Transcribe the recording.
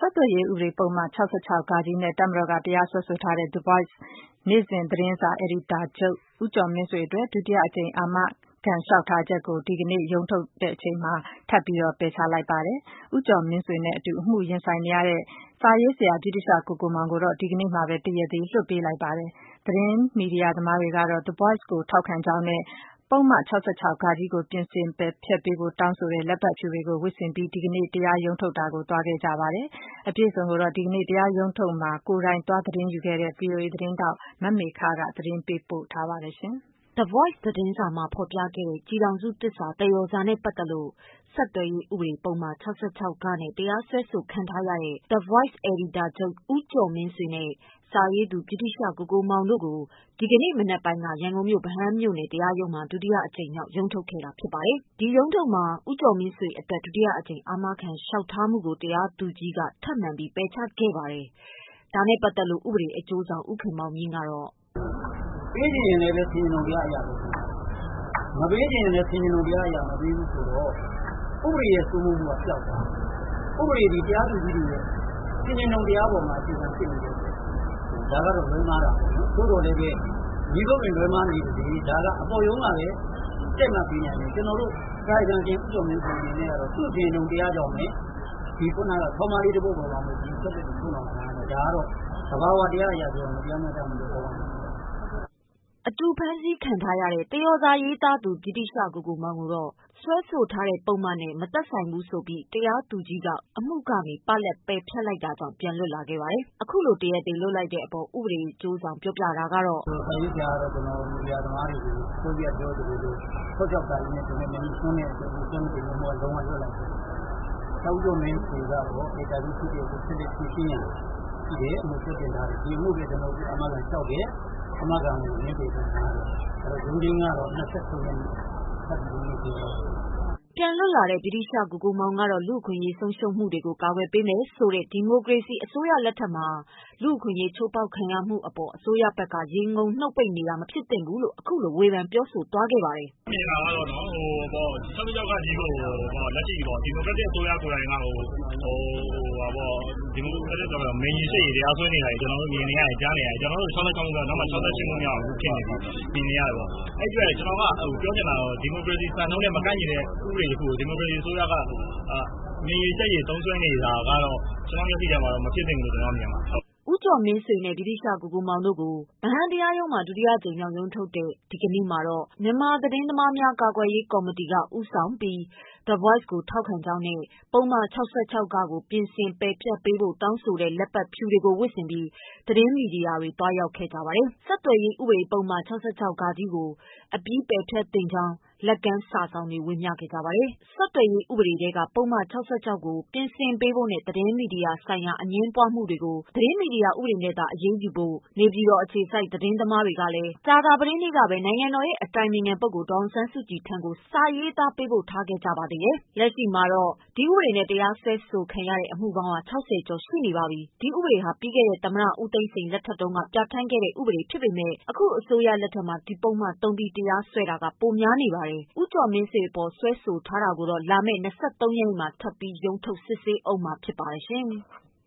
ဆက်သွယ်ရေးဥပဒေပုဒ်မ 66 နဲ့ တပ်မတော်က တရားစွဲဆိုထားတဲ့ The Voice နေ့စဉ်သတင်းစာ အယ်ဒီတာချုပ် ဦးကျော်မင်းဆွေအတွက် ဒုတိယအကြိမ် အာမခံလျှောက်ထားချက်ကို ဒီကနေ့ ရုံးထုတ်ချိန်မှာ ထပ်မံပယ်ချလိုက်ပါတယ်။ ဦးကျော်မင်းဆွေနဲ့အတူ အမှုရင်ဆိုင်နေရတဲ့ စာရေးဆရာ ဗြိတိသျှကိုကိုမောင်ကိုတော့ ဒီကနေ့မှာပဲ တရားသေလွှတ်ပေးလိုက်ပါတယ်။ သတင်းမီဒီယာသမားတွေကတော့ The Voice ကို ထောက်ခံကြောင်းနဲ့ ပုဒ်မ 66 ကို ပြင်ဆင်ပယ်ဖျက်ပေးဖို့ တောင်းဆိုတဲ့ လက်မှတ်ဖြူတွေကို ဝတ်ဆင်ပြီး ဒီကနေ့ တရားရုံးထုတ်ကို သွားခဲ့ကြပါတယ်။ အပြည့်အစုံကိုတော့ ဒီကနေ့ တရားရုံးထုတ်မှာ ကိုယ်တိုင်သွားသတင်းယူခဲ့တဲ့ ဗွီအိုအေသတင်းထောက် မမေခက သတင်းပေးပို့ထားပါတယ်။ The Voice သတင်းစာမှာဖော်ပြခဲ့တဲ့ ကျည်ထောင်စုသစ္စာသရော်စာနဲ့ပတ်သက်လို့ ဆက်သွယ်ရေးဥပဒေပုဒ်မ 66 နဲ့ တရားစွဲဆိုခံထားရတဲ့ The Voice အယ်ဒီတာချုပ် ဦးကျော်မင်းဆွေနဲ့ စာရေးသူ ဗြိတိသျှကိုကိုမောင်တို့ကို ဒီကနေ့မနက်ပိုင်းက ရန်ကုန်မြို့ ဗဟန်းမြို့နယ်တရားရုံးမှာ ဒုတိယအကြိမ်မြောက် ရုံးထုတ်ခဲ့တာဖြစ်ပါတယ်။ ဒီရုံးထုတ်မှာ ဦးကျော်မင်းဆွေအတွက် ဒုတိယအကြိမ် အာမခံလျှောက်ထားမှုကို တရားသူကြီးက ထပ်မံပယ်ချခဲ့ပါတယ်။ ဒါနဲ့ပတ်သက်လို့ ဥပဒေအကျိုးဆောင် ဦးခင်မောင်မြင့်ကတော့ပေးချင်ရင်လည်းဆင်ခြင်တုံတရားအရာမပေးချင်ရင်လည်းဆင်ခြင်တုံတရားအရာမပေးဘူးဆိုတော့ဥပဒေရဲ့စိုးမိုးမှုကပျောက်သွားဥပဒေဒီတရားသူကြီးတွေရဲ့ဆင်ခြင်တုံတရားပေါ်မှာအခြေခံဖြစ်နေတယ်ဒါကတော့လွဲမှားတာပေါ့နော်သို့တော်လည်းပဲညီဘုတ်တွင်လွဲမှားနေတယ်ဒါကအပေါ်ယုံကလည်းတက်မှပြီးနိုင်တယ်ကျွန်တော်တို့ကာယကံရှင်ဥကျော်မင်းဆိုနေနဲ့ကတော့သူ့ဆင်ခြင်တုံတရားကြောင့်ပဲဒီခုနကထောင်မလေးတစ်ပုဒ်ပေါ်မှာဒီဆက်လက်ထုံးတော်မှာဒါကတော့သဘာဝတရားအရာဆိုတော့မတရားမျှတမှုလို့ပြောပါမယ်အတူဖမ်းဆီးခံထားရတဲ့ သရော်စာရေးသားသူ ဗြိတိသျှကိုကိုမောင်ကိုတော့ စွဲဆိုထားတဲ့ပုဒ်မနဲ့ မသက်ဆိုင်ဘူးဆိုပြီး တရားသူကြီးက အမှုကနေ ပလပ်ပယ်ဖျက်လိုက်တာကြောင့် ပြန်လွတ်လာခဲ့ပါတယ်။ အခုလို တရားသေလွတ်လိုက်တဲ့အပေါ် ဥပဒေအကျိုးဆောင်ပြောပြတာကတော့စာရေးဆရာကတော့ကျွန်တော်မီဒီယာသမားတွေကိုပြောပြပြောသလိုထောက်ချတာနဲ့ဒီနေ့မင်းဆွန်းတဲ့အတွက်ဒီကျမ်းတင်မှာလုံးဝလွတ်လိုက်တယ်။တောက်တော့မင်းဆိုတော့အေတာကြီးဖြစ်တဲ့ကိုဖြစ်တဲ့ဖြစ်ရှင်းရရှိတယ်အမှုဖြစ်တင်တာဒီမှုတွေကျွန်တော်အမှန်ကန်လျှောက်တယ်အမှန်ကန်ကိုရင်းပေးတာအဲ့တော့ဒီနေ့ကတော့23ရက်နေ့သတ်ပြီးနေပြီပြန်လွတ်လာတဲ့ ဗြိတိသျှကိုကိုမောင်ကတော့ လူ့အခွင့်အရေးဆုံးရှုံးမှုတွေကို ကာကွယ်ပေးမယ်ဆိုတဲ့ ဒီမိုကရေစီအစိုးရလက်ထက်မှာ လူ့အခွင့်အရေးချိုးဖောက်ခံရမှုအပေါ် အစိုးရဘက်က ရေငုံနှုတ်ပိတ်နေတာမဖြစ်သင့်ဘူးလို့ အခုလိုဝေဖန်ပြောဆိုသွားခဲ့ပါတယ်။မြင်တာကတော့နော်66ကကြီးကိုလက်ရှိဒီမိုကရက်တစ်အစိုးရကိုယ်တိုင်ကဒီမိုကရက်တစ်ဆိုတော့မင်းကြီးစိတ်တရားစွဲနေတာကျွန်တော်တို့မြင်နေရတယ်ကြားနေရတယ်ကျွန်တော်တို့66ဆိုတော့နောက်မှ68ခုမြောက်ဖြစ်နေပြီမြင်နေရတယ်ပေါ့အဲ့အတွက်ကျွန်တော်ကပြောချင်တာတော့ဒီမိုကရေစီစံနှုန်းနဲ့မကိုက်ညီတဲ့ဥပဒေတစ်ခုကိုဒီမိုကရေစီအစိုးရကမြင်ရစိတ်ရသုံးစွဲနေတာကတော့ကျွန်တော်မျက်စိထဲမှာတော့မဖြစ်သင့်ဘူးလို့ကျွန်တော်မြင်ပါတယ်ဦးကျော်မင်းဆွေနဲ့ ဗြိတိသျှကိုကိုမောင်တို့ကို ဗဟန်းတရားရုံးမှာ ဒုတိယအကြိမ်မြောက်ရုံးထုတ်တဲ့ ဒီကနေ့မှာတော့ မြန်မာသတင်းသမားများကာကွယ်ရေးကော်မတီက ဦးဆောင်ပြီး The Voice ကို ထောက်ခံကြောင်းနဲ့ ပုဒ်မ 66 ကို ပြင်ဆင်ပယ်ဖျက်ပေးဖို့ တောင်းဆိုတဲ့ လက်မှတ်ဖြူတွေကို ဝတ်ဆင်ပြီး သတင်းမီဒီယာတွေ သွားရောက်ခဲ့ကြပါတယ်။ ဆက်သွယ်ရေးဥပဒေပုဒ်မ 66 ကို အပြီးပယ်ဖျက်သင့်ကြောင်း လက်ကမ်းစာစောင်တွေ ဝေမျှခဲ့ကြပါတယ်။ ဆက်သွယ်ရေးဥပဒေထဲက ပုဒ်မ 66 ကို ပြင်ဆင်ပေးဖို့နဲ့ သတင်းမီဒီယာဆိုင်ရာ အငြင်းပွားမှုတွေကို သတင်းမီဒီယာဥပဒေနဲ့သာ အရေးယူဖို့ နေပြည်တော်အခြေစိုက် သတင်းသမားတွေကလည်း ကြာသပတေးနေ့ကပဲ နိုင်ငံတော်အတိုင်ပင်ခံပုဂ္ဂိုလ် ဒေါ်အောင်ဆန်းစုကြည်ထံကို စာရေးသားပေးပို့ထားခဲ့ကြပါသေးတယ်။ လက်ရှိမှာတော့ ဒီဥပဒေနဲ့ တရားစွဲဆိုခံရတဲ့ အမှုပေါင်း 60 ကျော်ရှိနေပါပြီ။ ဒီဥပဒေဟာ ပြီးခဲ့တဲ့ သမ္မတဦးသိန်းစိန်လက်ထက်တုန်းက ပြဋ္ဌာန်းခဲ့တဲ့ ဥပဒေဖြစ်ပေမယ့် အခုအစိုးရလက်ထက်မှာ ဒီပုဒ်မသုံးပြီး တရားစွဲတာက ပိုများနေပါတယ်။ ဦးကျော်မင်းဆွေအပေါ် စွဲဆိုထားတာကိုတော့ လာမယ့် 23 ရက်နေ့မှာ ထပ်ပြီးရုံးထုတ်စစ်ဆေးဦးမှာဖြစ်ပါတယ်ရှင်။